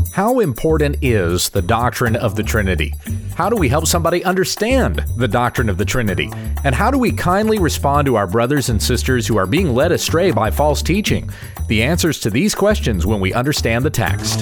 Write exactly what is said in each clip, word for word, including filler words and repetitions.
How important is the doctrine of the Trinity? How do we help somebody understand the doctrine of the Trinity? And how do we kindly respond to our brothers and sisters who are being led astray by false teaching? The answers to these questions when we understand the text.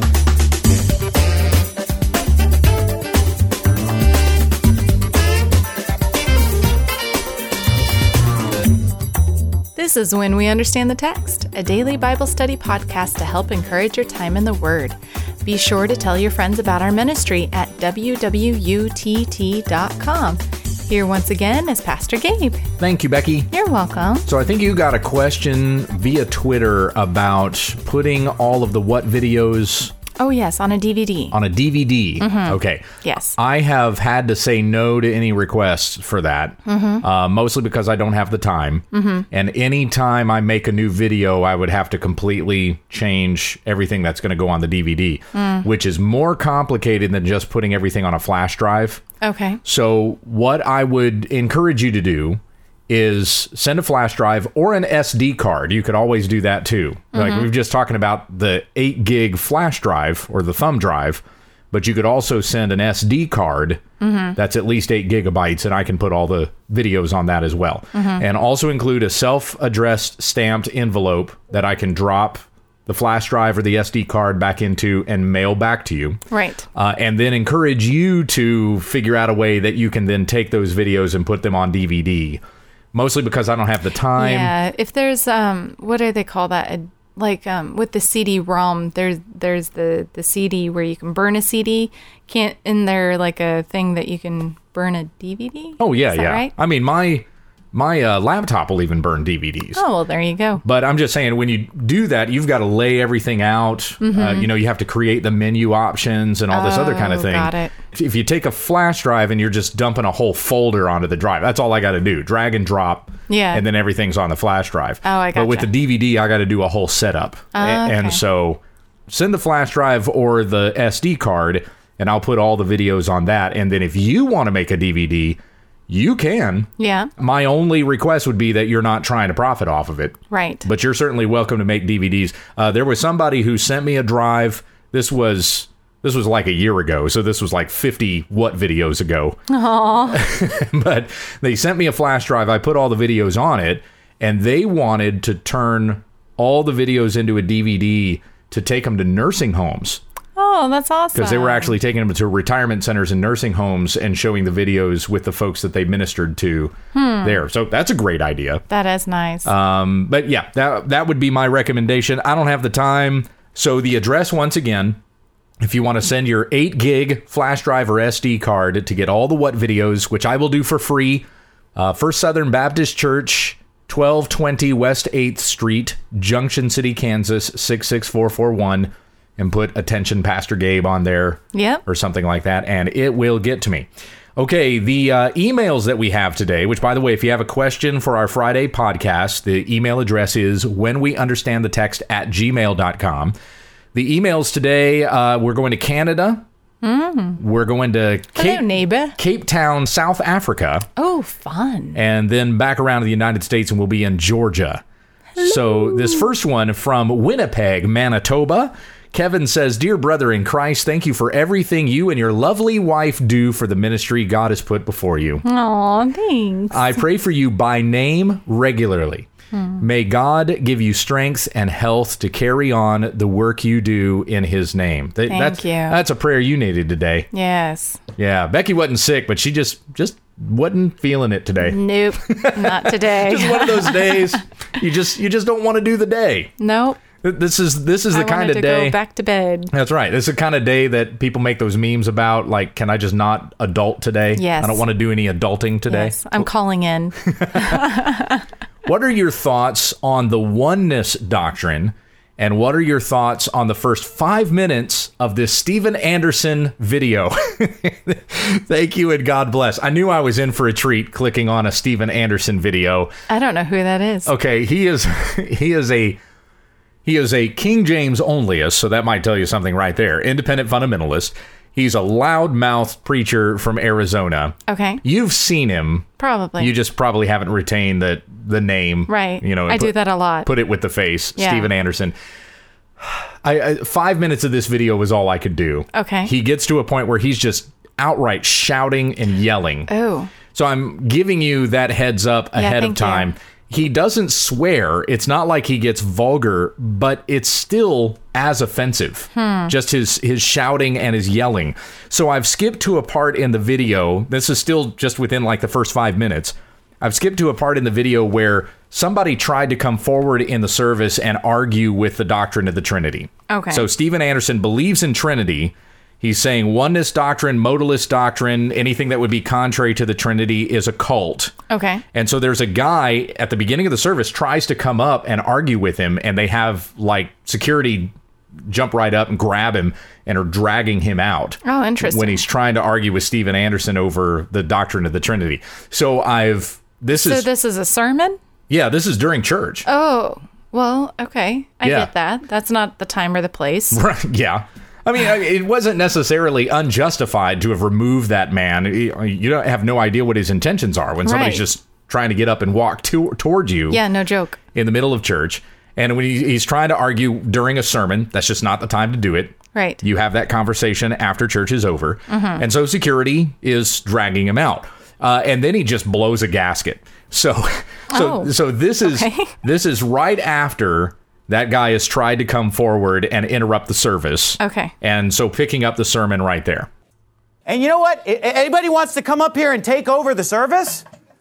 This is When We Understand the Text, a daily Bible study podcast to help encourage your time in the Word. Be sure to tell your friends about our ministry at w w u t t dot com. Here once again is Pastor Gabe. Thank you, Becky. You're welcome. So I think you got a question via Twitter about putting all of the what videos... Oh, yes, on a D V D. On a D V D. Mm-hmm. Okay. Yes. I have had to say no to any requests for that, mm-hmm. uh, mostly because I don't have the time. Mm-hmm. And any time I make a new video, I would have to completely change everything that's going to go on the D V D, mm. which is more complicated than just putting everything on a flash drive. Okay. So what I would encourage you to do is send a flash drive or an S D card. You could always do that too. Mm-hmm. Like we were just talking about the eight gig flash drive or the thumb drive, but you could also send an S D card mm-hmm. that's at least eight gigabytes, and I can put all the videos on that as well. Mm-hmm. And also include a self-addressed stamped envelope that I can drop the flash drive or the S D card back into and mail back to you. Right. Uh, and then encourage you to figure out a way that you can then take those videos and put them on D V D. Mostly because I don't have the time. Yeah, if there's, um, what do they call that? Like um, with the C D ROM, there's there's the, the C D where you can burn a C D. Can't, isn't there like a thing that you can burn a D V D? Oh, yeah, Is that yeah. right? I mean, my... My uh, laptop will even burn D V Ds. Oh, well, there you go. But I'm just saying, when you do that, you've got to lay everything out. Mm-hmm. Uh, you know, you have to create the menu options and all this oh, other kind of thing. Got it. If you take a flash drive and you're just dumping a whole folder onto the drive, that's all I got to do. Drag and drop. Yeah. And then everything's on the flash drive. Oh, I gotcha. But with the D V D, I got to do a whole setup. Oh, a- okay. And so send the flash drive or the S D card, and I'll put all the videos on that. And then if you want to make a D V D, you can. Yeah. My only request would be that you're not trying to profit off of it. Right. But you're certainly welcome to make D V Ds. Uh, there was somebody who sent me a drive. This was this was like a year ago, so this was like fifty what videos ago. Aww. But they sent me a flash drive. I put all the videos on it, and they wanted to turn all the videos into a D V D to take them to nursing homes. Oh, that's awesome. Because they were actually taking them to retirement centers and nursing homes and showing the videos with the folks that they ministered to hmm. there. So that's a great idea. That is nice. Um, but yeah, that that would be my recommendation. I don't have the time. So the address, once again, if you want to send your eight gig flash drive or S D card to get all the what videos, which I will do for free, uh, First Southern Baptist Church, twelve twenty West eighth Street, Junction City, Kansas, six six four four one. And put attention Pastor Gabe on there yep. or something like that, and it will get to me. Okay, the uh, emails that we have today, which, by the way, if you have a question for our Friday podcast, the email address is whenweunderstandthetext at gmail dot com. The emails today, uh, we're going to Canada. Mm. We're going to Cape, Hello, neighbor. Cape Town, South Africa. Oh, fun. And then back around to the United States, and we'll be in Georgia. Hello. So this first one from Winnipeg, Manitoba. Kevin says, "Dear brother in Christ, thank you for everything you and your lovely wife do for the ministry God has put before you. Aw, thanks. I pray for you by name regularly. Hmm. May God give you strength and health to carry on the work you do in his name." Th- Thank that's, you. That's a prayer you needed today. Yes. Yeah, Becky wasn't sick, but she just just wasn't feeling it today. Nope, not today. Just one of those days. You just you just don't want to do the day. Nope. This is this is the I kind of to day. Go back to bed. That's right. This is the kind of day that people make those memes about. Like, can I just not adult today? Yes. I don't want to do any adulting today. Yes, I'm calling in. What are your thoughts on the oneness doctrine? And what are your thoughts on the first five minutes of this Steven Anderson video? Thank you and God bless. I knew I was in for a treat clicking on a Steven Anderson video. I don't know who that is. Okay, he is he is a he is a King James onlyist, so that might tell you something right there. Independent fundamentalist. He's a loudmouth preacher from Arizona. Okay. You've seen him. Probably. You just probably haven't retained the the name. Right. You know, I put, do that a lot. Put it with the face. Yeah. Steven Anderson. I, I, five minutes of this video was all I could do. Okay. He gets to a point where he's just outright shouting and yelling. Oh. So I'm giving you that heads up Yeah, ahead of thank time. you. He doesn't swear. It's not like he gets vulgar, but it's still as offensive. Hmm. Just his his shouting and his yelling. So I've skipped to a part in the video. This is still just within like the first five minutes. I've skipped to a part in the video where somebody tried to come forward in the service and argue with the doctrine of the Trinity. Okay. So Steven Anderson believes in Trinity. He's saying oneness doctrine, modalist doctrine, anything that would be contrary to the Trinity is a cult. Okay. And so there's a guy at the beginning of the service tries to come up and argue with him, and they have like security jump right up and grab him and are dragging him out. Oh, interesting. When he's trying to argue with Steven Anderson over the doctrine of the Trinity. So I've this So is this is a sermon? yeah, this is during church. Oh, well, okay. I Yeah. get that. That's not the time or the place. Right, yeah. I mean, it wasn't necessarily unjustified to have removed that man. You don't have no idea what his intentions are when somebody's Right. just trying to get up and walk to, towards you Yeah, no joke. in the middle of church. And when he, he's trying to argue during a sermon, that's just not the time to do it. Right. You have that conversation after church is over. Mm-hmm. And so security is dragging him out. Uh, and then he just blows a gasket. So, so, Oh, so this is okay. this is right after that guy has tried to come forward and interrupt the service. Okay. And so picking up the sermon right there. And you know what? I- Anybody wants to come up here and take over the service?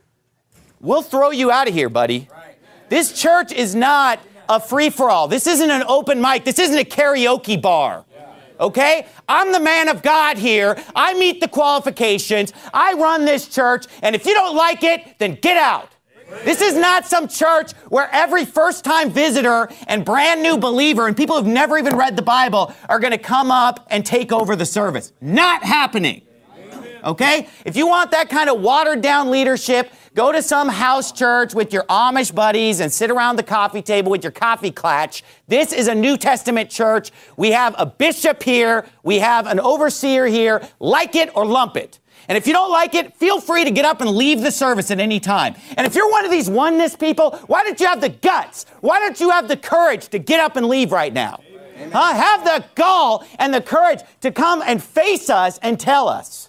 We'll throw you out of here, buddy. This church is not a free-for-all. This isn't an open mic. This isn't a karaoke bar. Okay? I'm the man of God here. I meet the qualifications. I run this church. And if you don't like it, then get out. This is not some church where every first-time visitor and brand new believer and people who've never even read the Bible are going to come up and take over the service. Not happening. Okay? If you want that kind of watered-down leadership, go to some house church with your Amish buddies and sit around the coffee table with your coffee clutch. This is a New Testament church. We have a bishop here. We have an overseer here. Like it or lump it. And if you don't like it, feel free to get up and leave the service at any time. And if you're one of these oneness people, why don't you have the guts? Why don't you have the courage to get up and leave right now? Amen. Huh? Have the gall and the courage to come and face us and tell us.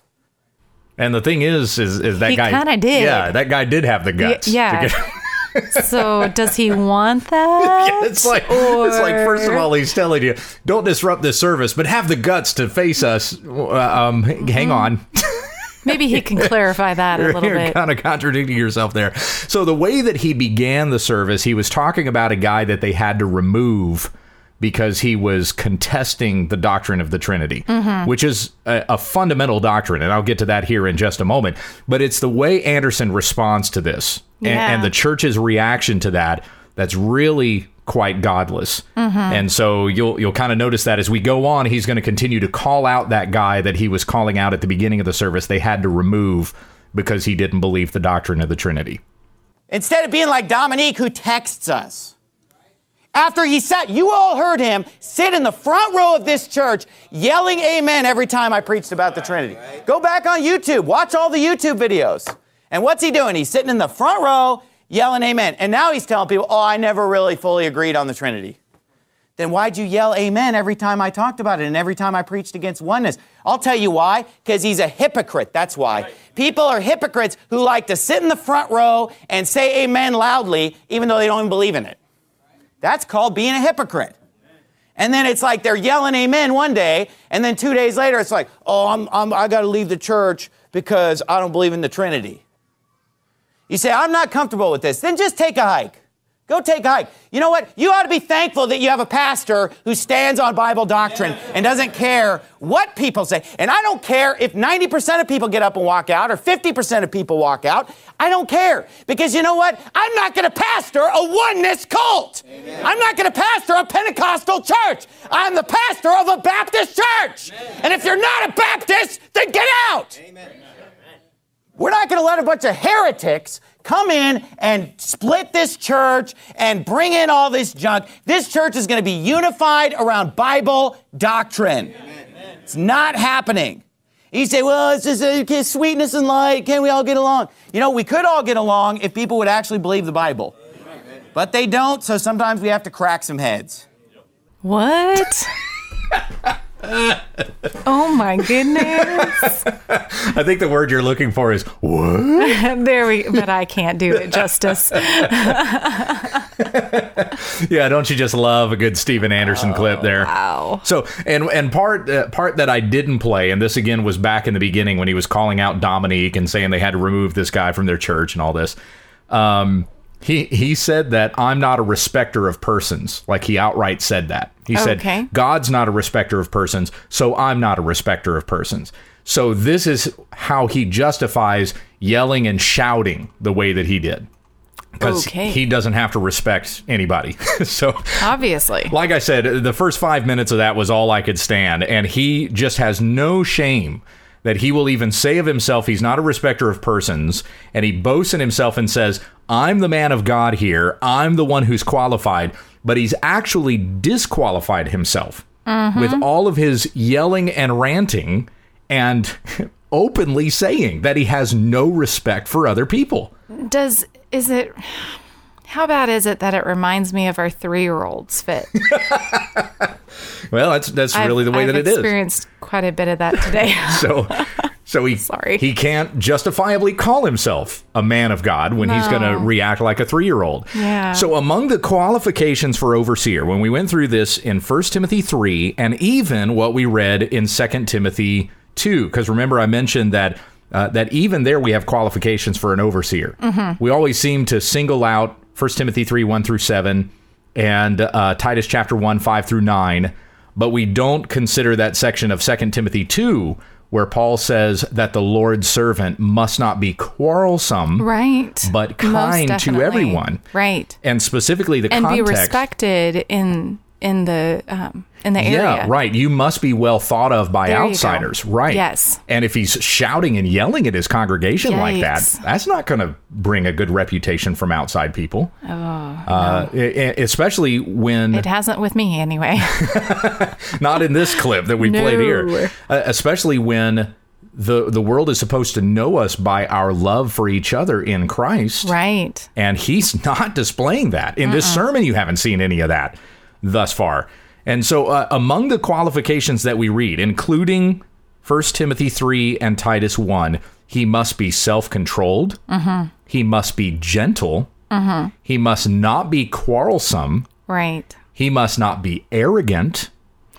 And the thing is, is, is that He guy... kinda did. Yeah, that guy did have the guts. Y- yeah. to get- So does he want that? Yeah, it's like Or- it's like first of all he's telling you don't disrupt this service, but have the guts to face us. Uh, um, hang on, Maybe he can clarify that a you're, little you're bit. kind of contradicting yourself there. So the way that he began the service, he was talking about a guy that they had to remove because he was contesting the doctrine of the Trinity, Mm-hmm. which is a, a fundamental doctrine, and I'll get to that here in just a moment. But it's the way Anderson responds to this, and, Yeah. and the church's reaction to that that's really quite godless. Mm-hmm. And so you'll you'll kind of notice that as we go on, he's going to continue to call out that guy that he was calling out at the beginning of the service. They had to remove because he didn't believe the doctrine of the Trinity. Instead of being like Dominique, who texts us. After he sat, you all heard him sit in the front row of this church yelling amen every time I preached about the Trinity. Go back on YouTube. Watch all the YouTube videos. And what's he doing? He's sitting in the front row yelling amen. And now he's telling people, oh, I never really fully agreed on the Trinity. Then why'd you yell amen every time I talked about it and every time I preached against oneness? I'll tell you why. Because he's a hypocrite. That's why. People are hypocrites who like to sit in the front row and say amen loudly even though they don't even believe in it. That's called being a hypocrite. And then it's like they're yelling amen one day, and then two days later it's like, oh, I'm, I'm, I got to leave the church because I don't believe in the Trinity. You say, I'm not comfortable with this. Then just take a hike. Go take a hike. You know what? You ought to be thankful that you have a pastor who stands on Bible doctrine and doesn't care what people say. And I don't care if ninety percent of people get up and walk out or fifty percent of people walk out. I don't care. Because you know what? I'm not going to pastor a oneness cult. Amen. I'm not going to pastor a Pentecostal church. I'm the pastor of a Baptist church. Amen. And if you're not a Baptist, then get out. Amen. We're not going to let a bunch of heretics come in and split this church and bring in all this junk. This church is going to be unified around Bible doctrine. Amen. It's not happening. You say, well, it's just uh, sweetness and light. Can we all get along? You know, we could all get along if people would actually believe the Bible. Amen. But they don't, so sometimes we have to crack some heads. What? Oh my goodness. I think the word you're looking for is what? There we but I can't do it justice. Yeah, don't you just love a good Steven Anderson oh, clip there? Wow. So, and and part uh, part that I didn't play, and this again was back in the beginning when he was calling out Dominique and saying they had to remove this guy from their church and all this. Um, he he said that I'm not a respecter of persons. Like he outright said that. He said, okay. God's not a respecter of persons, so I'm not a respecter of persons. So this is how he justifies yelling and shouting the way that he did. Because okay. he doesn't have to respect anybody. So obviously, like I said, the first five minutes of that was all I could stand. And he just has no shame that he will even say of himself he's not a respecter of persons. And he boasts in himself and says, I'm the man of God here. I'm the one who's qualified. But he's actually disqualified himself mm-hmm. with all of his yelling and ranting and openly saying that he has no respect for other people. Does, is it, how bad is it that it reminds me of our three-year-olds fit? Well, that's that's I've, really the way I've that it is. I've experienced quite a bit of that today. so so he, Sorry. he can't justifiably call himself a man of God when no. he's going to react like a three-year-old. Yeah. So among the qualifications for overseer, when we went through this in First Timothy three, and even what we read in Second Timothy two, because remember I mentioned that uh, that even there we have qualifications for an overseer. Mm-hmm. We always seem to single out First Timothy three, one through seven, and uh, Titus chapter one, five through nine, but we don't consider that section of Second Timothy two where Paul says that the Lord's servant must not be quarrelsome, right, but kind to everyone, right, and specifically the and context, be respected in in the um, in the area. Yeah, right. You must be well thought of by there outsiders, right? Yes. And if he's shouting and yelling at his congregation Yikes. like that, that's not going to bring a good reputation from outside people. Oh, uh, no. Especially when it hasn't with me anyway. Not in this clip that we no. played here. Uh, especially when the the world is supposed to know us by our love for each other in Christ, right? And he's not displaying that in Uh-uh. this sermon. You haven't seen any of that thus far. And so uh, among the qualifications that we read, including First Timothy three and Titus one, he must be self-controlled. Mm-hmm. He must be gentle. Mm-hmm. He must not be quarrelsome. Right. He must not be arrogant.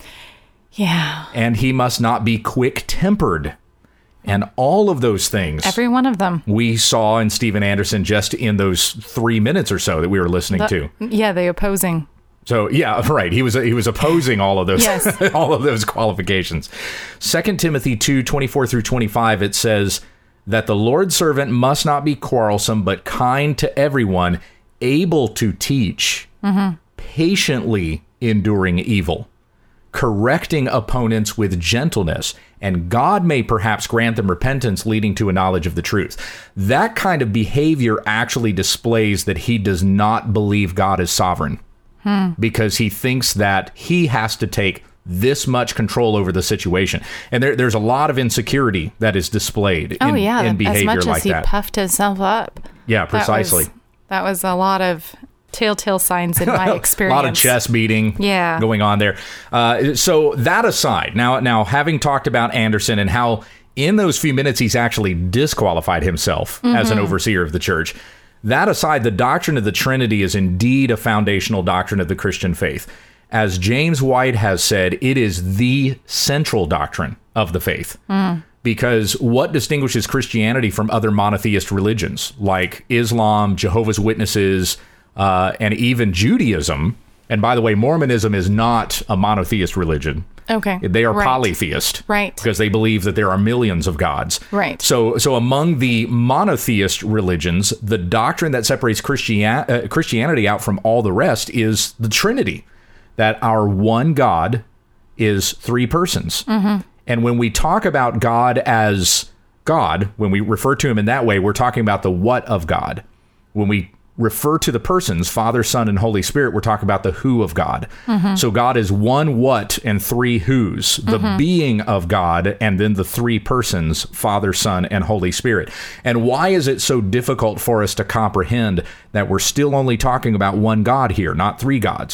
Yeah. And he must not be quick-tempered. And all of those things. Every one of them. We saw in Steven Anderson just in those three minutes or so that we were listening the, to. Yeah, the opposing. So, yeah, right. He was he was opposing all of those yes. all of those qualifications. Second Timothy two, twenty-four through twenty-five, it says that the Lord's servant must not be quarrelsome, but kind to everyone, able to teach, mm-hmm. patiently enduring evil, correcting opponents with gentleness, and God may perhaps grant them repentance leading to a knowledge of the truth. That kind of behavior actually displays that he does not believe God is sovereign. Hmm. Because he thinks that he has to take this much control over the situation. And there, there's a lot of insecurity that is displayed oh, in, yeah, in behavior like that. As much like as he that. puffed himself up. Yeah, precisely. That was, that was a lot of telltale signs in my experience. A lot of chest beating yeah. going on there. Uh, so that aside, now, now having talked about Anderson and how in those few minutes he's actually disqualified himself mm-hmm. as an overseer of the church, that aside, the doctrine of the Trinity is indeed a foundational doctrine of the Christian faith. As James White has said, it is the central doctrine of the faith. Mm. Because what distinguishes Christianity from other monotheist religions like Islam, Jehovah's Witnesses, uh, and even Judaism? And by the way, Mormonism is not a monotheist religion. Okay. They are right. polytheist. Right. Because they believe that there are millions of gods. Right. So so among the monotheist religions, the doctrine that separates Christian, uh, Christianity out from all the rest is the Trinity, that our one God is three persons. Mm-hmm. And when we talk about God as God, when we refer to him in that way, we're talking about the what of God. When we refer to the persons, Father, Son, and Holy Spirit, we're talking about the who of God. Mm-hmm. So God is one what and three who's, the mm-hmm. being of God, and then the three persons, Father, Son, and Holy Spirit. And why is it so difficult for us to comprehend that we're still only talking about one God here, not three gods?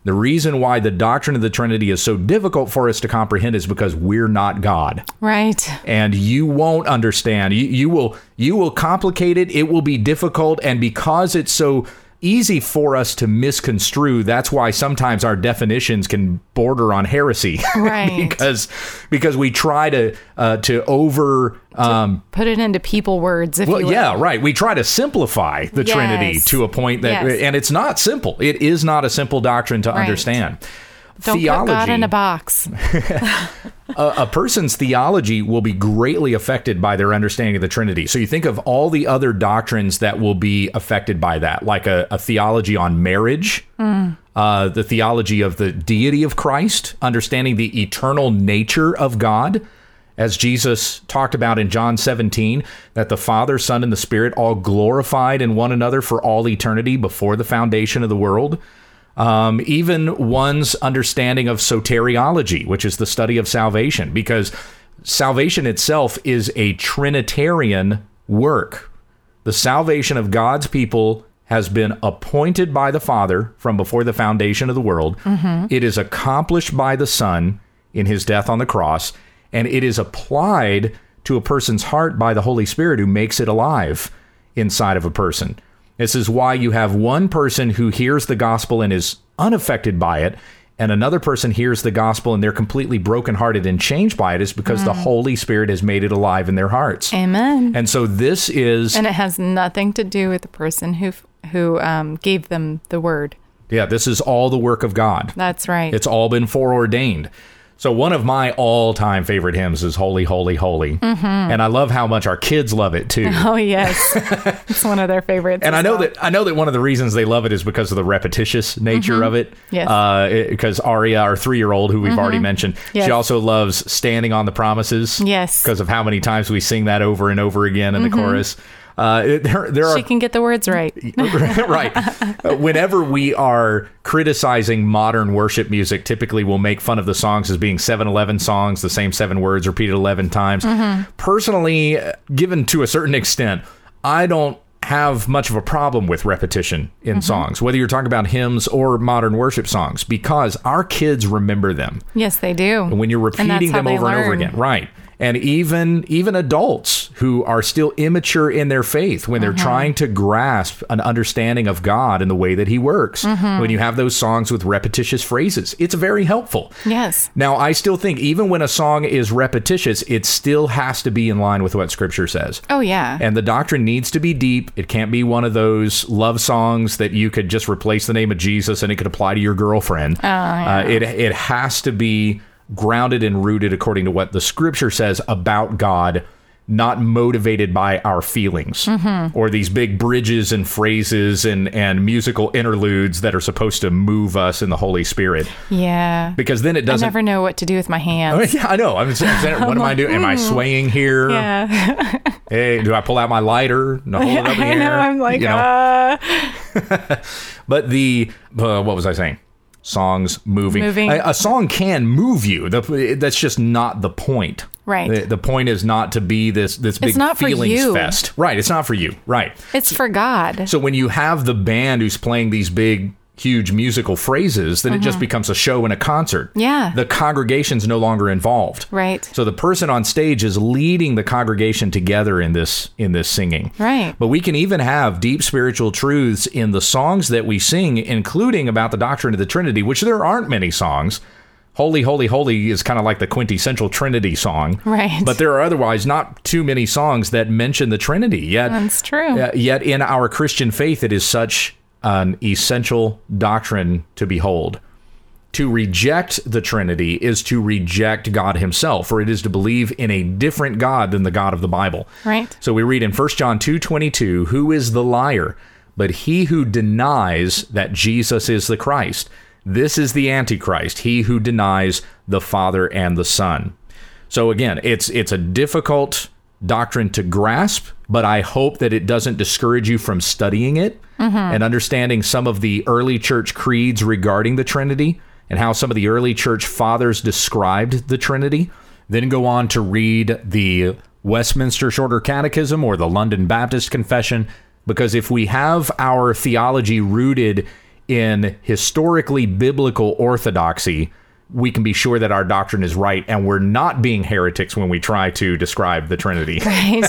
The reason why the doctrine of the Trinity is so difficult for us to comprehend is because we're not God. Right. And you won't understand. You, you will you will complicate it. It will be difficult. And because it's so easy for us to misconstrue, that's why sometimes our definitions can border on heresy. Right. because because we try to uh, to over um, put it into people words, if well, you will. yeah, right. We try to simplify the Yes. Trinity to a point that, Yes. and it's not simple. It is not a simple doctrine to Right. understand. Don't Theology, put God in a box. a, a person's theology will be greatly affected by their understanding of the Trinity. So you think of all the other doctrines that will be affected by that, like a, a theology on marriage, mm. uh, the theology of the deity of Christ, understanding the eternal nature of God, as Jesus talked about in John seventeen, that the Father, Son, and the Spirit all glorified in one another for all eternity before the foundation of the world. Um, even one's understanding of soteriology, which is the study of salvation, because salvation itself is a Trinitarian work. The salvation of God's people has been appointed by the Father from before the foundation of the world. Mm-hmm. It is accomplished by the Son in his death on the cross, and it is applied to a person's heart by the Holy Spirit, who makes it alive inside of a person. This is why you have one person who hears the gospel and is unaffected by it, and another person hears the gospel and they're completely brokenhearted and changed by it, is because mm. the Holy Spirit has made it alive in their hearts. Amen. And so this is... And it has nothing to do with the person who who um, gave them the word. Yeah, this is all the work of God. That's right. It's all been foreordained. So one of my all-time favorite hymns is Holy, Holy, Holy. Mm-hmm. And I love how much our kids love it, too. Oh, yes. It's one of their favorites. And I know well. that I know that one of the reasons they love it is because of the repetitious nature mm-hmm. of it. Yes. Uh, because Aria, our three-year-old, who we've mm-hmm. already mentioned, yes. she also loves Standing on the Promises. Yes. Because of how many times we sing that over and over again in mm-hmm. the chorus. Uh, there, there are, she can get the words right. Right. Whenever we are criticizing modern worship music, typically we'll make fun of the songs as being seven eleven songs, the same seven words repeated eleven times. Mm-hmm. Personally, given to a certain extent, I don't have much of a problem with repetition in mm-hmm. songs, whether you're talking about hymns or modern worship songs, because our kids remember them. Yes, they do. And when you're repeating them over learn. and over again. Right. And even even adults who are still immature in their faith, when they're mm-hmm. trying to grasp an understanding of God and the way that he works, mm-hmm. when you have those songs with repetitious phrases, it's very helpful. Yes. Now, I still think even when a song is repetitious, it still has to be in line with what Scripture says. Oh, yeah. And the doctrine needs to be deep. It can't be one of those love songs that you could just replace the name of Jesus and it could apply to your girlfriend. Oh, yeah. uh, it it has to be grounded and rooted according to what the Scripture says about God, not motivated by our feelings mm-hmm. or these big bridges and phrases and, and musical interludes that are supposed to move us in the Holy Spirit. Yeah. Because then it doesn't... I never know what to do with my hands. Yeah, I know. I'm, I'm saying, what am I doing? Am I swaying here? Yeah. Hey, do I pull out my lighter and hold it up in the I air? know. I'm like, you know? uh... But the... Uh, what was I saying? Songs moving. moving. A, a song can move you. The, that's just not the point. Right. The, the point is not to be this this big it's not feelings for you. fest. Right. It's not for you. Right. It's for God. So when you have the band who's playing these big, huge musical phrases, then mm-hmm. it just becomes a show and a concert. Yeah. The congregation's no longer involved. Right. So the person on stage is leading the congregation together in this in this singing. Right. But we can even have deep spiritual truths in the songs that we sing, including about the doctrine of the Trinity, which there aren't many songs. Holy, Holy, Holy is kind of like the quintessential Trinity song. Right. But there are otherwise not too many songs that mention the Trinity. Yet, That's true. Uh, yet in our Christian faith, it is such an essential doctrine to behold. To reject the Trinity is to reject God himself, for it is to believe in a different God than the God of the Bible. Right. So we read in First John two twenty-two, who is the liar, but he who denies that Jesus is the Christ? This is the Antichrist, he who denies the Father and the Son. So again, it's it's a difficult doctrine to grasp, but I hope that it doesn't discourage you from studying it mm-hmm. and understanding some of the early church creeds regarding the Trinity and how some of the early church fathers described the Trinity. Then go on to read the Westminster Shorter Catechism or the London Baptist Confession, because if we have our theology rooted in historically biblical orthodoxy, we can be sure that our doctrine is right and we're not being heretics when we try to describe the Trinity. Right.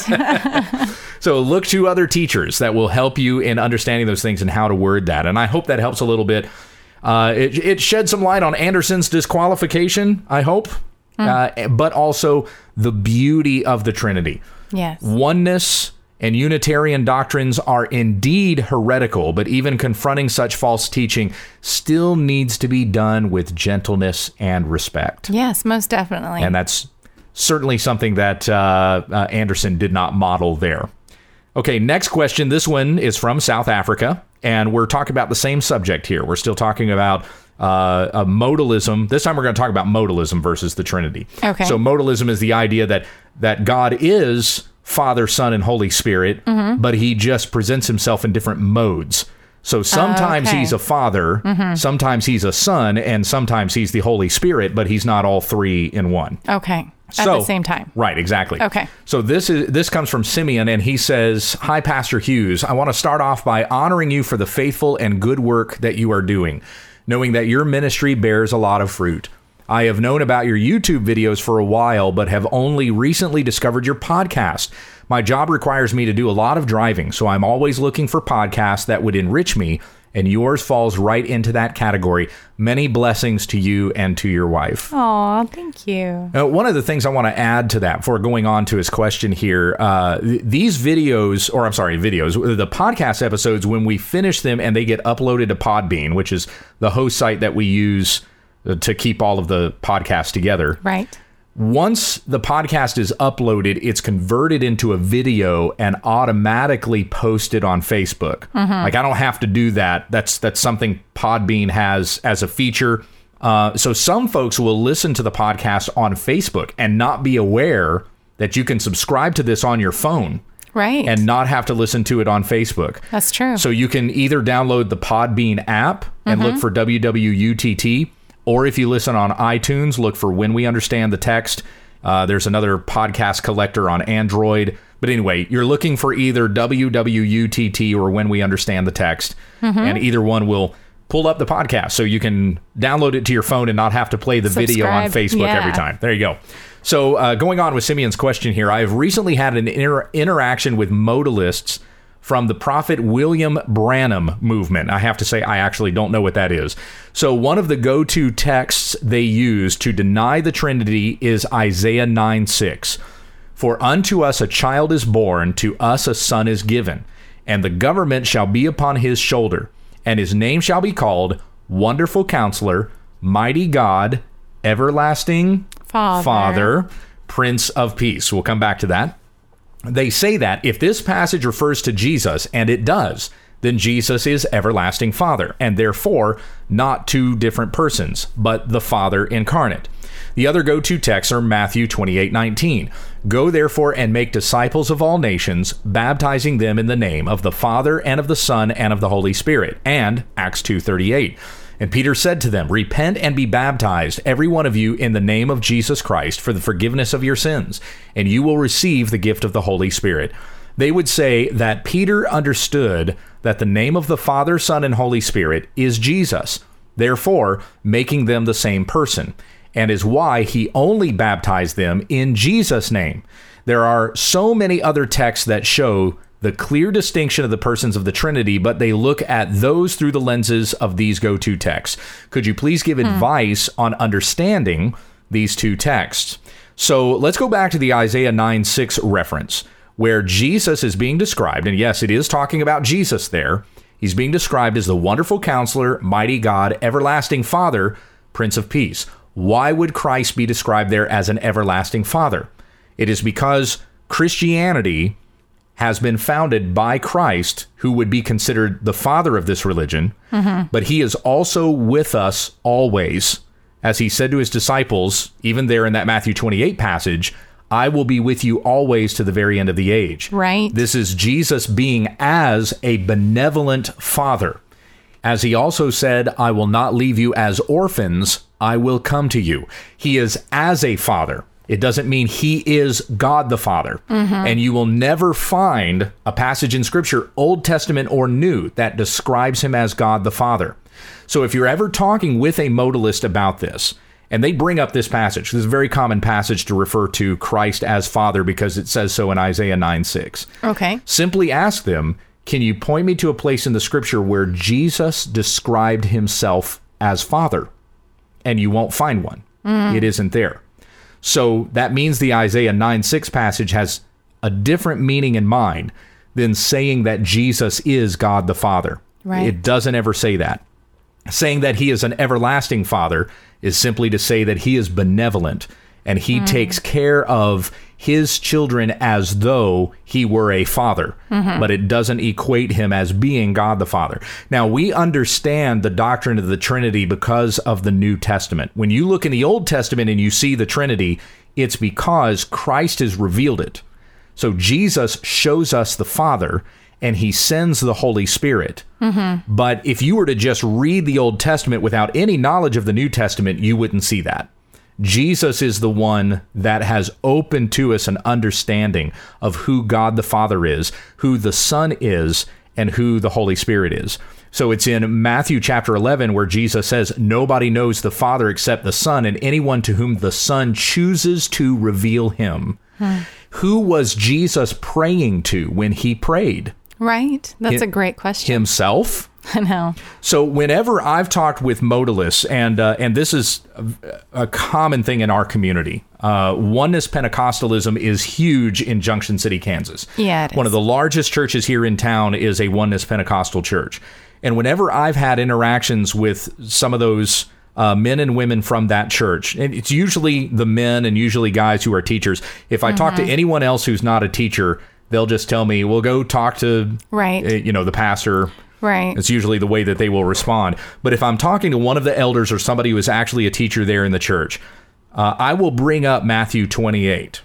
So look to other teachers that will help you in understanding those things and how to word that. And I hope that helps a little bit. Uh, it, it sheds some light on Anderson's disqualification, I hope, mm. uh, but also the beauty of the Trinity. Yes. Oneness and Unitarian doctrines are indeed heretical, but even confronting such false teaching still needs to be done with gentleness and respect. Yes, most definitely. And that's certainly something that uh, uh, Anderson did not model there. Okay, next question. This one is from South Africa, and we're talking about the same subject here. We're still talking about uh, a modalism. This time we're going to talk about modalism versus the Trinity. Okay. So modalism is the idea that that God is Father, Son, and Holy Spirit, mm-hmm. but he just presents himself in different modes. So sometimes okay. he's a father, mm-hmm. sometimes he's a son, and sometimes he's the Holy Spirit, but he's not all three in one. Okay. At so, the same time. Right, exactly. Okay. So this is this comes from Simeon, and he says, "Hi, Pastor Hughes. I want to start off by honoring you for the faithful and good work that you are doing, knowing that your ministry bears a lot of fruit. I have known about your YouTube videos for a while, but have only recently discovered your podcast. My job requires me to do a lot of driving, so I'm always looking for podcasts that would enrich me, and yours falls right into that category. Many blessings to you and to your wife." Aw, thank you. Now, one of the things I want to add to that before going on to his question here, uh, th- these videos, or I'm sorry, videos, the podcast episodes, when we finish them and they get uploaded to Podbean, which is the host site that we use to keep all of the podcasts together. Right. Once the podcast is uploaded, it's converted into a video and automatically posted on Facebook. Mm-hmm. Like, I don't have to do that. That's that's something Podbean has as a feature. Uh, so some folks will listen to the podcast on Facebook and not be aware that you can subscribe to this on your phone. Right. And not have to listen to it on Facebook. That's true. So you can either download the Podbean app and mm-hmm. look for W W U T T, or if you listen on iTunes, look for When We Understand the Text. Uh, there's another podcast collector on Android. But anyway, you're looking for either W W U T T or When We Understand the Text. Mm-hmm. And either one will pull up the podcast. So you can download it to your phone and not have to play the Subscribe. video on Facebook yeah. every time. There you go. So uh, going on with Simeon's question here, I have recently had an inter- interaction with modalists from the Prophet William Branham movement. I have to say, I actually don't know what that is. So one of the go-to texts they use to deny the Trinity is Isaiah nine six. "For unto us a child is born, to us a son is given, and the government shall be upon his shoulder, and his name shall be called Wonderful Counselor, Mighty God, Everlasting Father, Father, Prince of Peace." We'll come back to that. They say that if this passage refers to Jesus, and it does, then Jesus is everlasting Father, and therefore not two different persons, but the Father incarnate. The other go-to texts are Matthew twenty-eight nineteen. "Go therefore and make disciples of all nations, baptizing them in the name of the Father and of the Son and of the Holy Spirit," and Acts two thirty-eight. "And Peter said to them, Repent and be baptized, every one of you, in the name of Jesus Christ, for the forgiveness of your sins, and you will receive the gift of the Holy Spirit." They would say that Peter understood that the name of the Father, Son, and Holy Spirit is Jesus, therefore making them the same person, and is why he only baptized them in Jesus' name. There are so many other texts that show the clear distinction of the persons of the Trinity, but they look at those through the lenses of these go-to texts. Could you please give hmm. advice on understanding these two texts? So let's go back to the Isaiah nine six reference, where Jesus is being described, and yes, it is talking about Jesus there. He's being described as the Wonderful Counselor, Mighty God, Everlasting Father, Prince of Peace. Why would Christ be described there as an everlasting Father? It is because Christianity has been founded by Christ, who would be considered the father of this religion, mm-hmm. but he is also with us always. As he said to his disciples, even there in that Matthew twenty-eight passage, "I will be with you always to the very end of the age." Right. This is Jesus being as a benevolent father. As he also said, "I will not leave you as orphans, I will come to you." He is as a father. It doesn't mean he is God the Father. Mm-hmm. And you will never find a passage in Scripture, Old Testament or New, that describes him as God the Father. So if you're ever talking with a modalist about this, and they bring up this passage, this is a very common passage to refer to Christ as Father because it says so in Isaiah nine six. Okay. Simply ask them, can you point me to a place in the scripture where Jesus described himself as Father? And you won't find one. Mm. It isn't there. So that means the Isaiah nine six passage has a different meaning in mind than saying that Jesus is God the Father. Right. It doesn't ever say that. Saying that he is an everlasting Father is simply to say that he is benevolent and he mm. takes care of his children as though he were a father, mm-hmm. but it doesn't equate him as being God the Father. Now, we understand the doctrine of the Trinity because of the New Testament. When you look in the Old Testament and you see the Trinity, it's because Christ has revealed it. So Jesus shows us the Father, and he sends the Holy Spirit. Mm-hmm. But if you were to just read the Old Testament without any knowledge of the New Testament, you wouldn't see that. Jesus is the one that has opened to us an understanding of who God the Father is, who the Son is, and who the Holy Spirit is. So it's in Matthew chapter eleven where Jesus says, nobody knows the Father except the Son, and anyone to whom the Son chooses to reveal him. Hmm. Who was Jesus praying to when he prayed? Right. That's Hi- a great question. Himself? I know. So whenever I've talked with modalists, and uh, and this is a, a common thing in our community, uh, Oneness Pentecostalism is huge in Junction City, Kansas. Yeah, it is. One of the largest churches here in town is a Oneness Pentecostal church. And whenever I've had interactions with some of those uh, men and women from that church, and it's usually the men and usually guys who are teachers. If I mm-hmm. talk to anyone else who's not a teacher, they'll just tell me, well, go talk to, right. uh, you know, the pastor. Right. It's usually the way that they will respond. But if I'm talking to one of the elders or somebody who is actually a teacher there in the church, uh, I will bring up Matthew twenty-eight.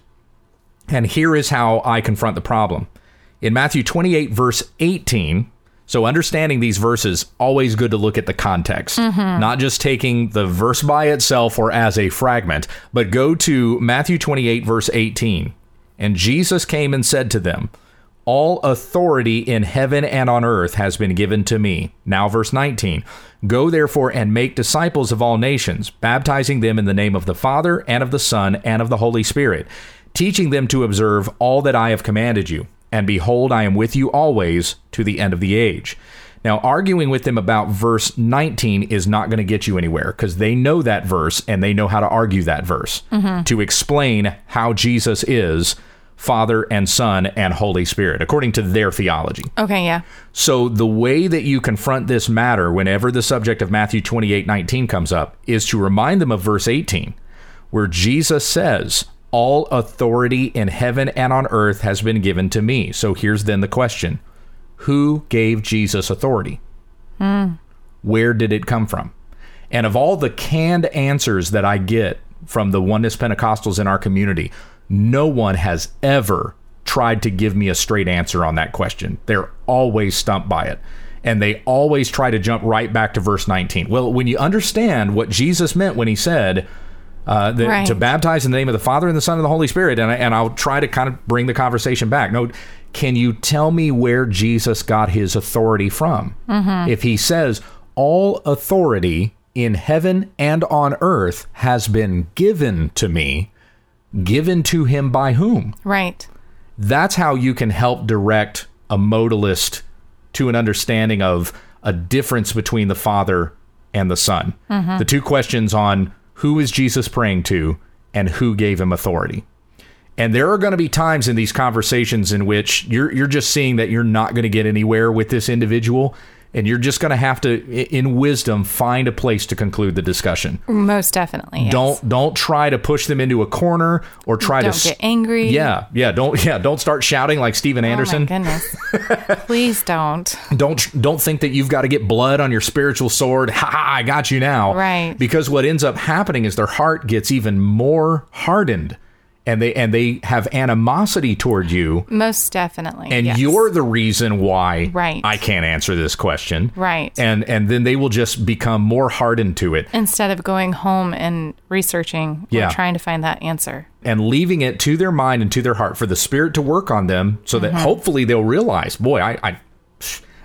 And here is how I confront the problem. In Matthew twenty-eight, verse eighteen, so understanding these verses, always good to look at the context, mm-hmm. not just taking the verse by itself or as a fragment, but go to Matthew twenty-eight, verse eighteen. And Jesus came and said to them, all authority in heaven and on earth has been given to me. Now, verse nineteen, go therefore and make disciples of all nations, baptizing them in the name of the Father and of the Son and of the Holy Spirit, teaching them to observe all that I have commanded you. And behold, I am with you always to the end of the age. Now, arguing with them about verse nineteen is not going to get you anywhere because they know that verse and they know how to argue that verse mm-hmm. to explain how Jesus is Father and Son and Holy Spirit, according to their theology. Okay, yeah. So the way that you confront this matter whenever the subject of Matthew twenty-eight nineteen comes up is to remind them of verse eighteen, where Jesus says, all authority in heaven and on earth has been given to me. So here's then the question. Who gave Jesus authority? Hmm. Where did it come from? And of all the canned answers that I get from the Oneness Pentecostals in our community, no one has ever tried to give me a straight answer on that question. They're always stumped by it. And they always try to jump right back to verse nineteen. Well, when you understand what Jesus meant when he said uh, that, right. to baptize in the name of the Father and the Son and the Holy Spirit, and, I, and I'll try to kind of bring the conversation back. No, can you tell me where Jesus got his authority from? Mm-hmm. If he says, all authority in heaven and on earth has been given to me, given to him by whom? Right. That's how you can help direct a modalist to an understanding of a difference between the Father and the Son. Mm-hmm. The two questions on who is Jesus praying to and who gave him authority. And there are going to be times in these conversations in which you're you're just seeing that you're not going to get anywhere with this individual. And you're just going to have to, in wisdom, find a place to conclude the discussion. Most definitely. Yes. Don't don't try to push them into a corner or try don't to get angry. Yeah, yeah. Don't yeah. Don't start shouting like Steven Anderson. Oh my goodness! Please don't. Don't don't think that you've got to get blood on your spiritual sword. Ha ha! I got you now. Right. Because what ends up happening is their heart gets even more hardened. And they and they have animosity toward you. Most definitely. And yes. you're the reason why right. I can't answer this question. Right. And and then they will just become more hardened to it. Instead of going home and researching yeah. or trying to find that answer. And leaving it to their mind and to their heart for the Spirit to work on them so that mm-hmm. hopefully they'll realize, boy, I, I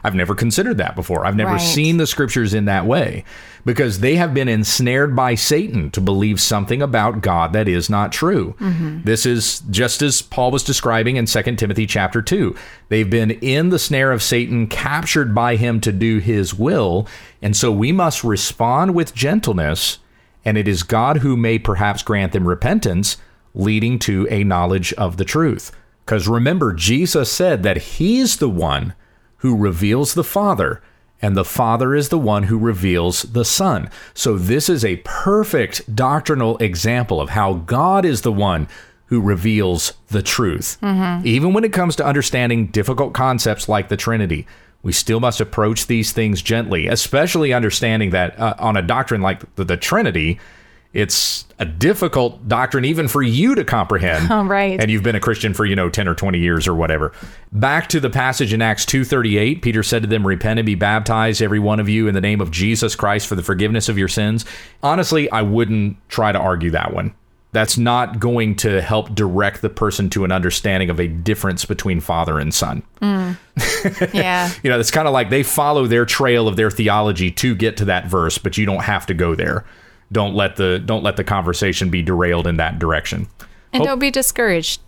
I've never considered that before. I've never Right. seen the scriptures in that way, because they have been ensnared by Satan to believe something about God that is not true. Mm-hmm. This is just as Paul was describing in Second Timothy chapter two. They've been in the snare of Satan, captured by him to do his will. And so we must respond with gentleness, and it is God who may perhaps grant them repentance, leading to a knowledge of the truth. Because remember, Jesus said that he's the one who reveals the Father, and the Father is the one who reveals the Son. So this is a perfect doctrinal example of how God is the one who reveals the truth. Mm-hmm. Even when it comes to understanding difficult concepts like the Trinity, we still must approach these things gently, especially understanding that uh, on a doctrine like the, the Trinity, it's a difficult doctrine even for you to comprehend. Oh, right. And you've been a Christian for, you know, ten or twenty years or whatever. Back to the passage in Acts two thirty-eight, Peter said to them, repent and be baptized, every one of you, in the name of Jesus Christ for the forgiveness of your sins. Honestly, I wouldn't try to argue that one. That's not going to help direct the person to an understanding of a difference between Father and Son. Mm. Yeah. You know, it's kind of like they follow their trail of their theology to get to that verse, but you don't have to go there. Don't let the don't let the conversation be derailed in that direction. And Hope, don't be discouraged.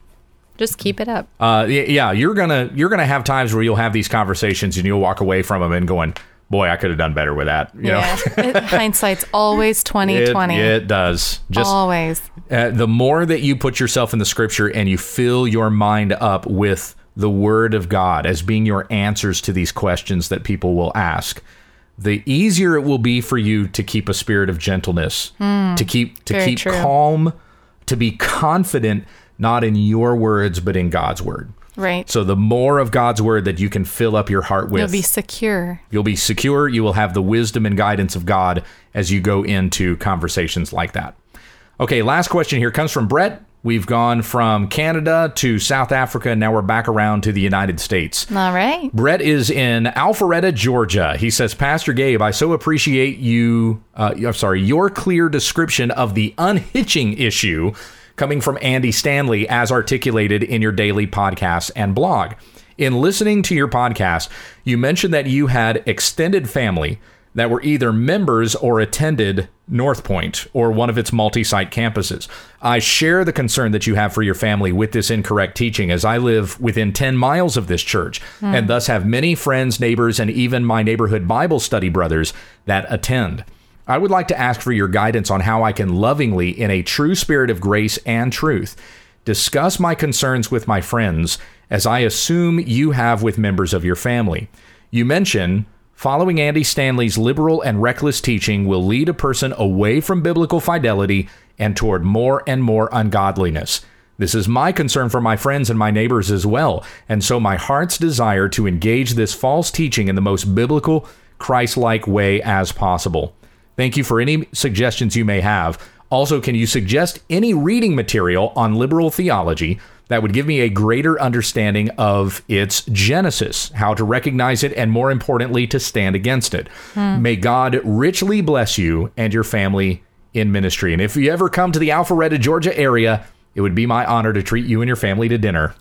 Just keep it up. Uh, yeah, you're gonna you're gonna have times where you'll have these conversations and you'll walk away from them and going, "Boy, I could have done better with that." You yeah. know, Hindsight's always twenty twenty. It, it does. Just always. Uh, the more that you put yourself in the Scripture and you fill your mind up with the Word of God as being your answers to these questions that people will ask, the easier it will be for you to keep a spirit of gentleness, mm, to keep to keep true. calm, to be confident, not in your words, but in God's word. Right. So the more of God's word that you can fill up your heart with, you'll be secure. You'll be secure. You will have the wisdom and guidance of God as you go into conversations like that. Okay, last question here comes from Brett. We've gone from Canada to South Africa, and now we're back around to the United States. All right. Brett is in Alpharetta, Georgia. He says, Pastor Gabe, I so appreciate you, uh, I'm sorry, your clear description of the unhitching issue coming from Andy Stanley as articulated in your daily podcast and blog. In listening to your podcast, you mentioned that you had extended family that were either members or attended North Point or one of its multi-site campuses. I share the concern that you have for your family with this incorrect teaching, as I live within ten miles of this church mm. and thus have many friends, neighbors, and even my neighborhood Bible study brothers that attend. I would like to ask for your guidance on how I can lovingly, in a true spirit of grace and truth, discuss my concerns with my friends, as I assume you have with members of your family. You mention following Andy Stanley's liberal and reckless teaching will lead a person away from biblical fidelity and toward more and more ungodliness. This is my concern for my friends and my neighbors as well, and so my heart's desire to engage this false teaching in the most biblical, Christ-like way as possible. Thank you for any suggestions you may have. Also, can you suggest any reading material on liberal theology that would give me a greater understanding of its genesis, how to recognize it, and more importantly, to stand against it? Hmm. May God richly bless you and your family in ministry. And if you ever come to the Alpharetta, Georgia area, it would be my honor to treat you and your family to dinner.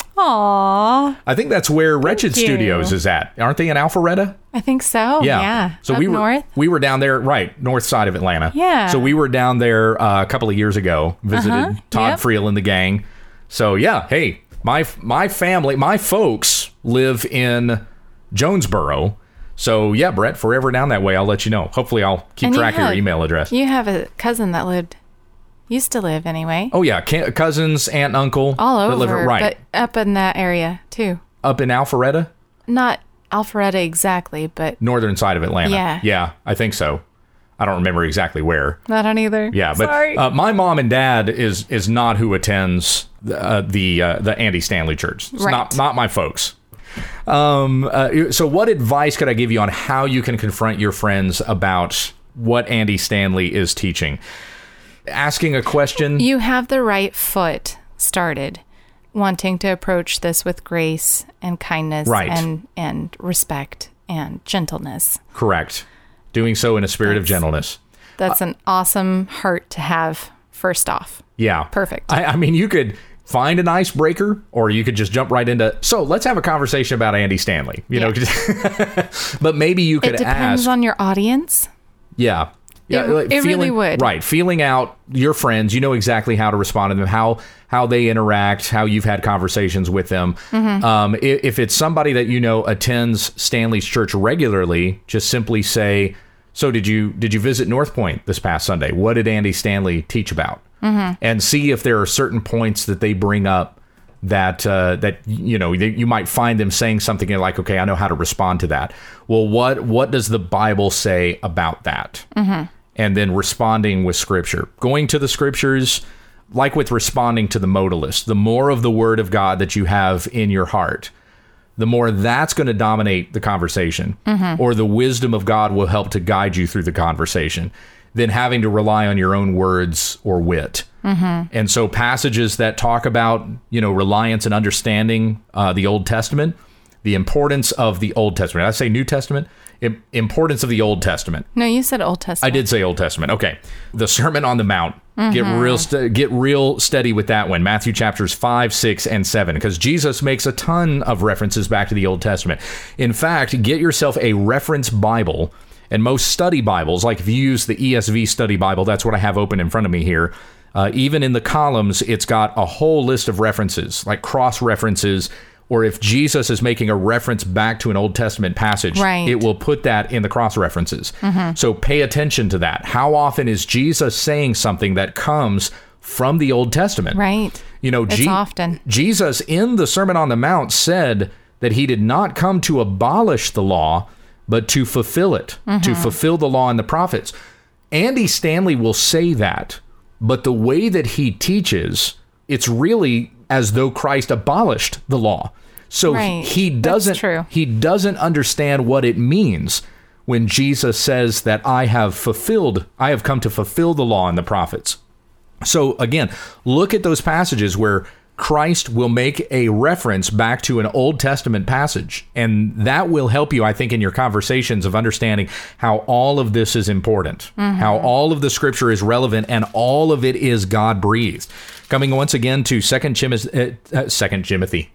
Aww. I think that's where Wretched you. Studios is at. Aren't they in Alpharetta? I think so. Yeah. yeah. So Up we were north. we were down there, right, north side of Atlanta. Yeah. So we were down there uh, a couple of years ago, visited Uh-huh. Todd Yep. Friel and the gang. So yeah, hey, my my family, my folks live in Jonesboro. So yeah, Brett, forever down that way, I'll let you know. Hopefully I'll keep And you track of your have- email address. You have a cousin that lived, used to live anyway. Oh yeah, can, cousins, aunt, uncle. All that over, live, right, but up in that area too. up in Alpharetta, Not Alpharetta exactly, but northern side of Atlanta. Yeah. Yeah, I think so. I don't remember exactly where. I don't either. Yeah, but Sorry. uh, my mom and dad is is not who attends uh, the uh, the Andy Stanley Church. It's Right. not not my folks. Um, uh, so what advice could I give you on how you can confront your friends about what Andy Stanley is teaching? Asking a question. You have the right foot started, wanting to approach this with grace and kindness Right. and, and respect and gentleness. Correct. Doing so in a spirit of That's- gentleness. That's an awesome heart to have first off. Yeah. Perfect. I, I mean, you could find an icebreaker, or you could just jump right into, so let's have a conversation about Andy Stanley. You yeah. know, but maybe you could ask. It depends ask, on your audience. Yeah. Yeah, it, like it feeling, really would. Right. Feeling out your friends, you know exactly how to respond to them, how how they interact, how you've had conversations with them. Mm-hmm. Um, if, if it's somebody that you know attends Stanley's church regularly, just simply say, so did you did you visit North Point this past Sunday? What did Andy Stanley teach about? Mm-hmm. And see if there are certain points that they bring up that, uh, that you know, you might find them saying something and like, okay, I know how to respond to that. Well, what what does the Bible say about that? Mm-hmm. And then responding with Scripture. Going to the Scriptures, like with responding to the modalist, the more of the Word of God that you have in your heart, the more that's going to dominate the conversation, mm-hmm. or the wisdom of God will help to guide you through the conversation, than having to rely on your own words or wit. Mm-hmm. And so passages that talk about, you know, reliance and understanding uh, the Old Testament, the importance of the Old Testament. Did I say New Testament? I- importance of the Old Testament. No, you said Old Testament. I did say Old Testament. Okay. The Sermon on the Mount. Mm-hmm. Get real st- get real steady with that one. Matthew chapters five, six, and seven, because Jesus makes a ton of references back to the Old Testament. In fact, get yourself a reference Bible. And most study Bibles, like if you use the E S V study Bible, that's what I have open in front of me here. Uh, even in the columns, it's got a whole list of references, like cross references, or if Jesus is making a reference back to an Old Testament passage, right. it will put that in the cross references. Mm-hmm. So pay attention to that. How often is Jesus saying something that comes from the Old Testament? Right. You know, it's Je- often. Jesus in the Sermon on the Mount said that he did not come to abolish the law, but to fulfill it, mm-hmm. to fulfill the law and the prophets. Andy Stanley will say that, but the way that he teaches, it's really as though Christ abolished the law. So right. he doesn't That's true. he doesn't understand what it means when Jesus says that I have fulfilled, I have come to fulfill the law and the prophets. So again, look at those passages where Christ will make a reference back to an Old Testament passage, and that will help you, I think, in your conversations of understanding how all of this is important, mm-hmm. how all of the Scripture is relevant, and all of it is God-breathed. Coming once again to Second Timothy. Uh, Second Timothy.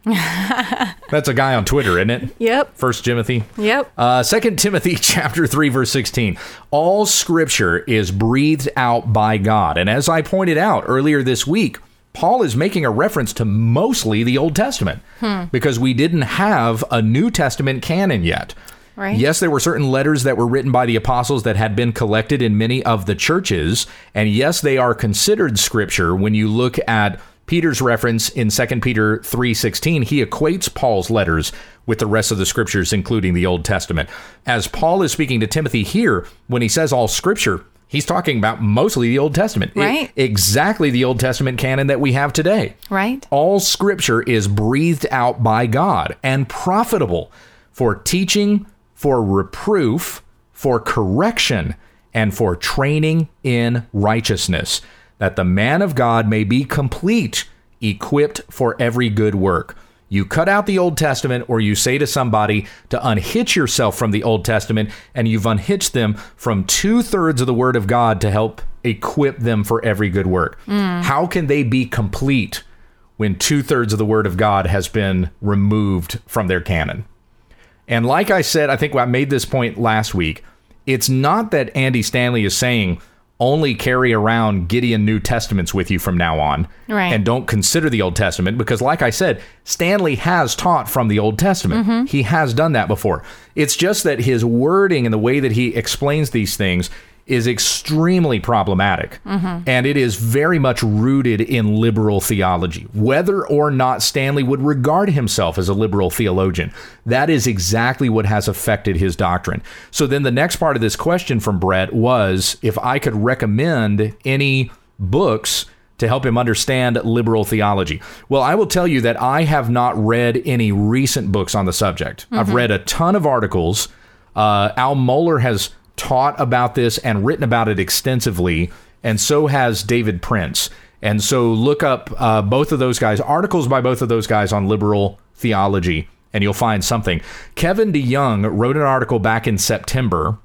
That's a guy on Twitter, isn't it? Yep. First Timothy. Yep. Uh, Second Timothy chapter three, verse sixteen. All Scripture is breathed out by God, and as I pointed out earlier this week, Paul is making a reference to mostly the Old Testament hmm. because we didn't have a New Testament canon yet. Right. Yes, there were certain letters that were written by the apostles that had been collected in many of the churches. And yes, they are considered scripture. When you look at Peter's reference in Second Peter three sixteen, he equates Paul's letters with the rest of the scriptures, including the Old Testament. As Paul is speaking to Timothy here, when he says all scripture, he's talking about mostly the Old Testament. Right. It, exactly the Old Testament canon that we have today. Right. All scripture is breathed out by God and profitable for teaching, for reproof, for correction, and for training in righteousness, that the man of God may be complete, equipped for every good work. You cut out the Old Testament, or you say to somebody to unhitch yourself from the Old Testament, and you've unhitched them from two-thirds of the Word of God to help equip them for every good work. Mm. How can they be complete when two-thirds of the Word of God has been removed from their canon? And like I said, I think I made this point last week, it's not that Andy Stanley is saying only carry around Gideon New Testaments with you from now on, right. and don't consider the Old Testament, because like I said, Stanley has taught from the Old Testament. Mm-hmm. He has done that before. It's just that his wording and the way that he explains these things is extremely problematic, mm-hmm. and it is very much rooted in liberal theology. Whether or not Stanley would regard himself as a liberal theologian, that is exactly what has affected his doctrine. So then the next part of this question from Brett was if I could recommend any books to help him understand liberal theology. Well, I will tell you that I have not read any recent books on the subject. Mm-hmm. I've read a ton of articles. Uh, Al Mohler has taught about this and written about it extensively, and so has David Prince. And so look up uh, both of those guys, articles by both of those guys on liberal theology, and you'll find something. Kevin DeYoung wrote an article back in September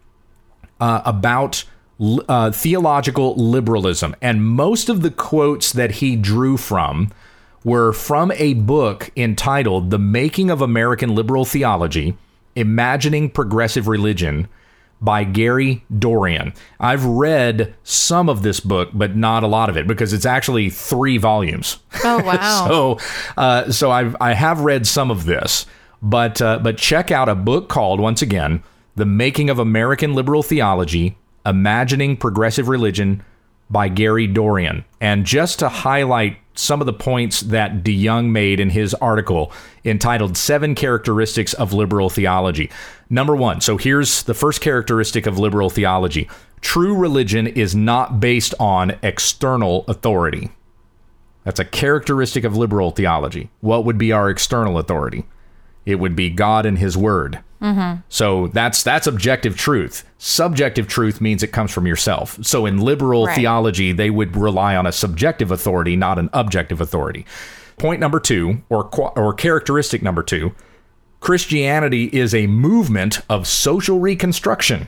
uh, about uh, theological liberalism, and most of the quotes that he drew from were from a book entitled The Making of American Liberal Theology, Imagining Progressive Religion by Gary Dorian. I've read some of this book, but not a lot of it because it's actually three volumes. Oh, wow. so uh, so I've, I have read some of this, but uh, but check out a book called, once again, The Making of American Liberal Theology, Imagining Progressive Religion by Gary Dorian. And just to highlight some of the points that DeYoung made in his article entitled Seven Characteristics of Liberal Theology. Number one, so here's the first characteristic of liberal theology. True religion is not based on external authority. That's a characteristic of liberal theology. What would be our external authority? It would be God and his word. Mm-hmm. So that's that's objective truth. Subjective truth means it comes from yourself. So in liberal right. theology, they would rely on a subjective authority, not an objective authority. Point number two, or or characteristic number two, Christianity is a movement of social reconstruction,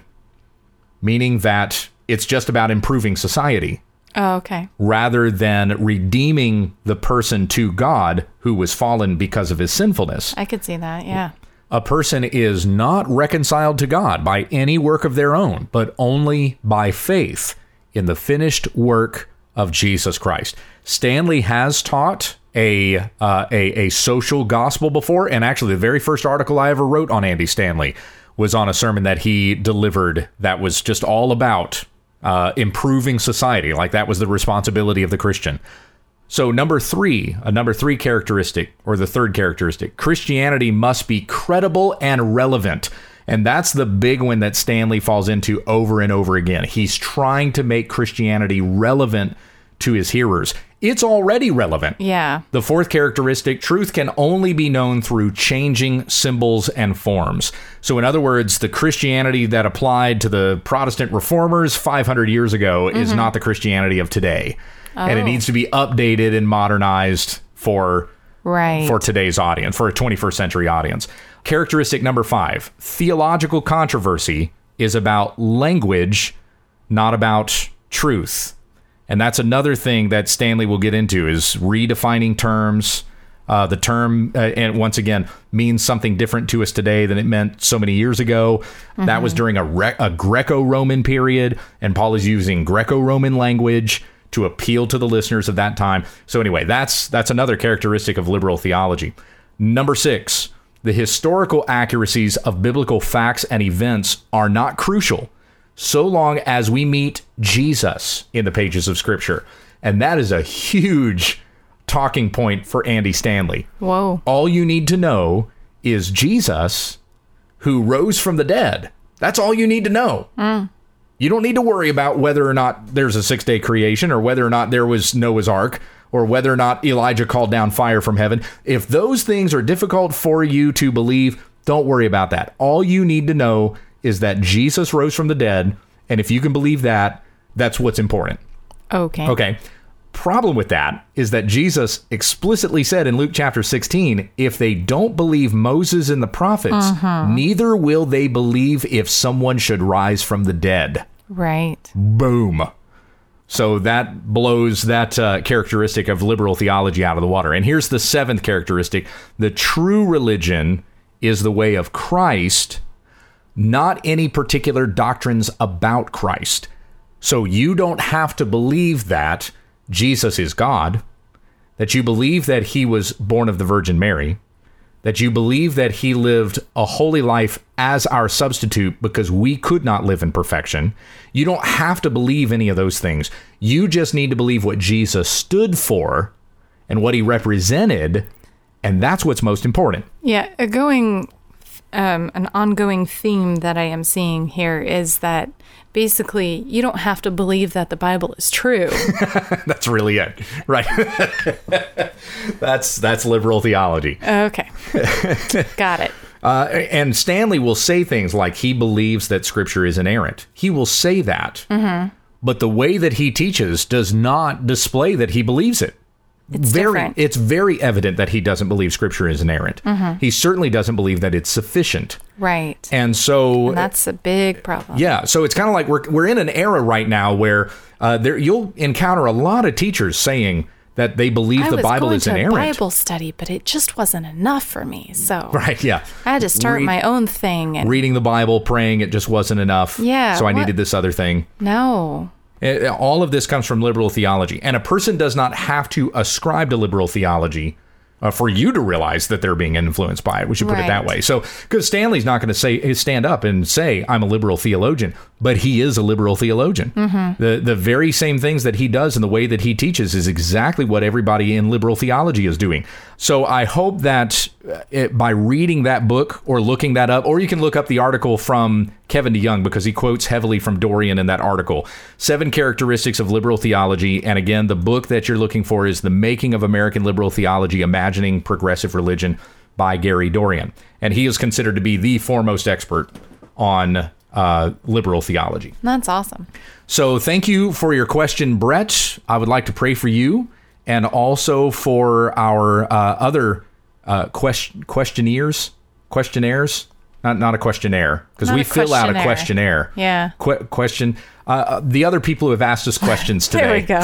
meaning that it's just about improving society. Oh, okay. Rather than redeeming the person to God who was fallen because of his sinfulness. I could see that, yeah. A person is not reconciled to God by any work of their own, but only by faith in the finished work of Jesus Christ. Stanley has taught a, uh, a, a social gospel before, and actually the very first article I ever wrote on Andy Stanley was on a sermon that he delivered that was just all about uh, improving society, like that was the responsibility of the Christian. So number three, a number three characteristic, or the third characteristic, Christianity must be credible and relevant. And that's the big one that Stanley falls into over and over again. He's trying to make Christianity relevant to his hearers. It's already relevant. Yeah. The fourth characteristic, truth can only be known through changing symbols and forms. So in other words, the Christianity that applied to the Protestant reformers five hundred years ago mm-hmm. is not the Christianity of today. Oh. And it needs to be updated and modernized for, right. for today's audience, for a twenty-first century audience. Characteristic number five, theological controversy is about language, not about truth. And that's another thing that Stanley will get into is redefining terms. Uh, the term, uh, and once again, means something different to us today than it meant so many years ago. Mm-hmm. That was during a, re- a Greco-Roman period, and Paul is using Greco-Roman language to appeal to the listeners of that time. So anyway, that's that's another characteristic of liberal theology. Number six, the historical accuracies of biblical facts and events are not crucial so long as we meet Jesus in the pages of Scripture. And that is a huge talking point for Andy Stanley. Whoa. All you need to know is Jesus who rose from the dead. That's all you need to know. Mm. You don't need to worry about whether or not there's a six-day creation or whether or not there was Noah's Ark or whether or not Elijah called down fire from heaven. If those things are difficult for you to believe, don't worry about that. All you need to know is that Jesus rose from the dead, and if you can believe that, that's what's important. Okay. Okay. Problem with that is that Jesus explicitly said in Luke chapter sixteen, if they don't believe Moses and the prophets, uh-huh. neither will they believe if someone should rise from the dead. Right. Boom. So that blows that uh, characteristic of liberal theology out of the water. And here's the seventh characteristic. The true religion is the way of Christ, not any particular doctrines about Christ. So you don't have to believe that Jesus is God, that you believe that he was born of the Virgin Mary, that you believe that he lived a holy life as our substitute because we could not live in perfection. You don't have to believe any of those things. You just need to believe what Jesus stood for and what he represented, and that's what's most important. Yeah, a going, um, an ongoing theme that I am seeing here is that basically you don't have to believe that the Bible is true. That's really it, right? that's that's liberal theology. Okay, got it. Uh, and Stanley will say things like he believes that Scripture is inerrant. He will say that, mm-hmm. but the way that he teaches does not display that he believes it. It's very, different. It's very evident that he doesn't believe Scripture is inerrant. Mm-hmm. He certainly doesn't believe that it's sufficient. Right. And so... And that's a big problem. Yeah. So it's kind of like we're we're in an era right now where uh, there you'll encounter a lot of teachers saying that they believe I the was Bible going is to a inerrant. Bible study, but it just wasn't enough for me. So Right, yeah. I had to start Read- my own thing. And Reading the Bible, praying, it just wasn't enough. Yeah, So I what- needed this other thing. no. Eh, All of this comes from liberal theology. And a person does not have to ascribe to liberal theology uh, for you to realize that they're being influenced by it. We should put it that Right. way. So, because Stanley's not going to say stand up and say, I'm a liberal theologian, but he is a liberal theologian. Mm-hmm. The, the very same things that he does and the way that he teaches is exactly what everybody in liberal theology is doing. So I hope that uh, it, by reading that book or looking that up, or you can look up the article from Kevin DeYoung, because he quotes heavily from Dorian in that article, Seven Characteristics of Liberal Theology. And again, the book that you're looking for is The Making of American Liberal Theology, Imagining Progressive Religion by Gary Dorian. And he is considered to be the foremost expert on uh, liberal theology. That's awesome. So thank you for your question, Brett. I would like to pray for you and also for our uh, other uh, question questionnaires, questionnaires, not not a questionnaire, because Not we a fill out a questionnaire. questionnaire. Yeah. Que- question. Uh, the other people who have asked us questions today. There we go.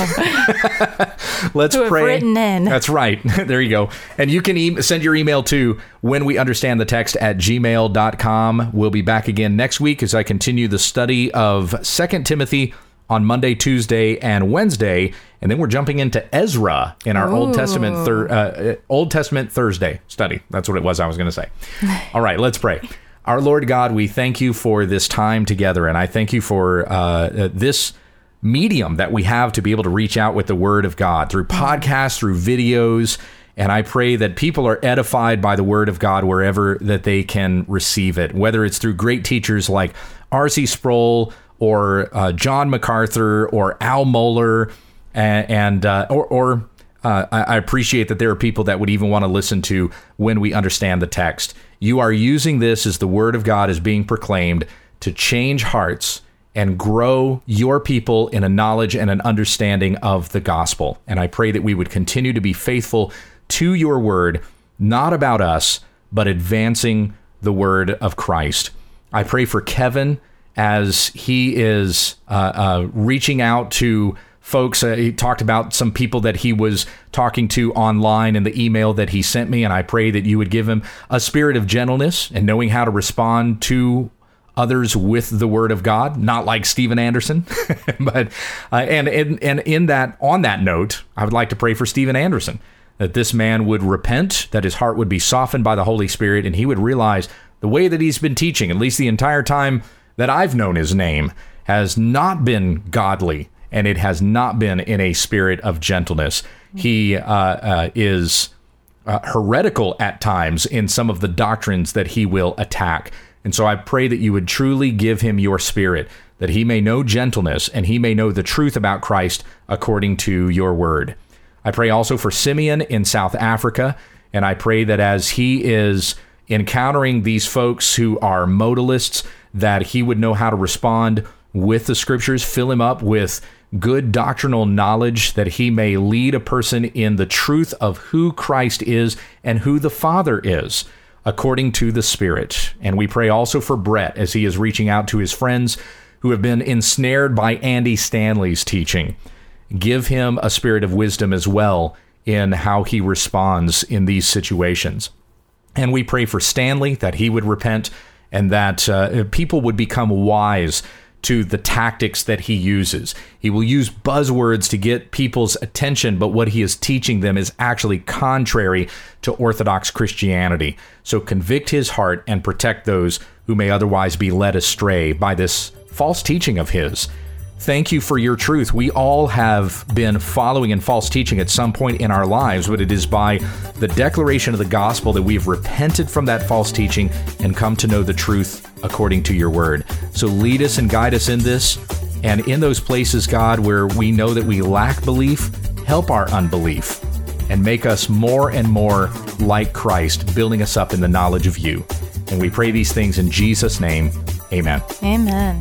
Let's Who have pray. written in. That's right. There you go. And you can e- send your email to when we understand the text at gmail dot com. We'll be back again next week as I continue the study of Second Timothy on Monday, Tuesday, and Wednesday. And then we're jumping into Ezra in our Old Testament thir- uh, Old Testament Thursday study. That's what it was I was going to say. All right, let's pray. Our Lord God, we thank you for this time together, and I thank you for uh, uh, this medium that we have to be able to reach out with the Word of God through podcasts, through videos, and I pray that people are edified by the Word of God wherever that they can receive it, whether it's through great teachers like R C Sproul or uh, John MacArthur or Al Mohler, and, and uh, or, or uh, I, I appreciate that there are people that would even want to listen to When We Understand the Text. You are using this as the Word of God is being proclaimed to change hearts and grow your people in a knowledge and an understanding of the gospel. And I pray that we would continue to be faithful to your word, not about us, but advancing the word of Christ. I pray for Kevin as he is uh, uh, reaching out to folks. Uh, he talked about some people that he was talking to online in the email that he sent me, and I pray that you would give him a spirit of gentleness and knowing how to respond to others with the word of God, not like Steven Anderson. but uh, and, and and in that on that note, I would like to pray for Steven Anderson, that this man would repent, that his heart would be softened by the Holy Spirit, and he would realize the way that he's been teaching, at least the entire time that I've known his name, has not been godly, and it has not been in a spirit of gentleness. He uh, uh, is uh, heretical at times in some of the doctrines that he will attack. And so I pray that you would truly give him your spirit, that he may know gentleness and he may know the truth about Christ according to your word. I pray also for Simeon in South Africa, and I pray that as he is encountering these folks who are modalists, that he would know how to respond with the scriptures, fill him up with good doctrinal knowledge, that he may lead a person in the truth of who Christ is and who the Father is, according to the Spirit. And we pray also for Brett as he is reaching out to his friends who have been ensnared by Andy Stanley's teaching. Give him a spirit of wisdom as well in how he responds in these situations. And we pray for Stanley, that he would repent and that uh, people would become wise to the tactics that he uses. He will use buzzwords to get people's attention, but what he is teaching them is actually contrary to Orthodox Christianity. So convict his heart and protect those who may otherwise be led astray by this false teaching of his. Thank you for your truth. We all have been following in false teaching at some point in our lives, but it is by the declaration of the gospel that we have repented from that false teaching and come to know the truth according to your word. So lead us and guide us in this. And in those places, God, where we know that we lack belief, help our unbelief and make us more and more like Christ, building us up in the knowledge of you. And we pray these things in Jesus' name. Amen. Amen.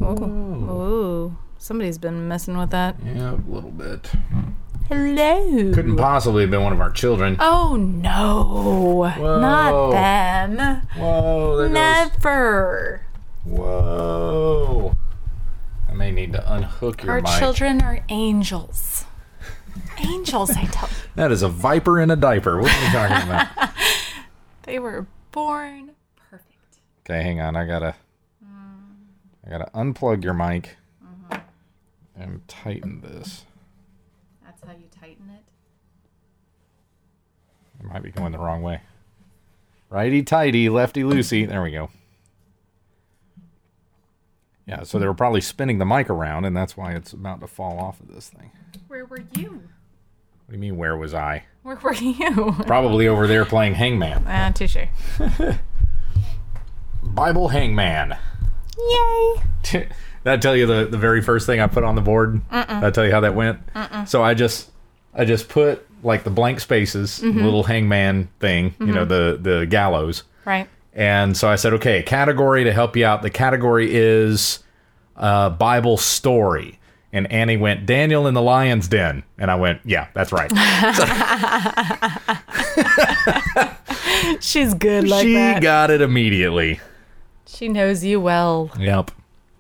Ooh. Ooh. Somebody's been messing with that. Yeah, a little bit. Hello. Couldn't possibly have been one of our children. Oh, no. Whoa. Not them. Whoa. There Never. Goes. Whoa. I may need to unhook your Our mic. children are angels. Angels, I tell you. That is a viper in a diaper. What are you talking about? They were born perfect. Okay, hang on. I gotta, I gotta unplug your mic mm-hmm. and tighten this. That's how you tighten it. I might be going the wrong way. Righty tighty, lefty loosey. There we go. Yeah, so they were probably spinning the mic around, and that's why it's about to fall off of this thing. Where were you? What do you mean, where was I? Where were you? Probably over there playing Hangman. Ah, touche. Bible Hangman. Yay! Did that tell you the, the very first thing I put on the board? Mm-mm. Did I tell you how that went? Mm-mm. So I just I just put like the blank spaces, Mm-hmm. little hangman thing, Mm-hmm. you know, the, the gallows. Right. And so I said, okay, category to help you out. The category is uh, Bible story. And Annie went, Daniel in the Lion's Den. And I went, yeah, that's right. She's good like she that. got it immediately. She knows you well. Yep.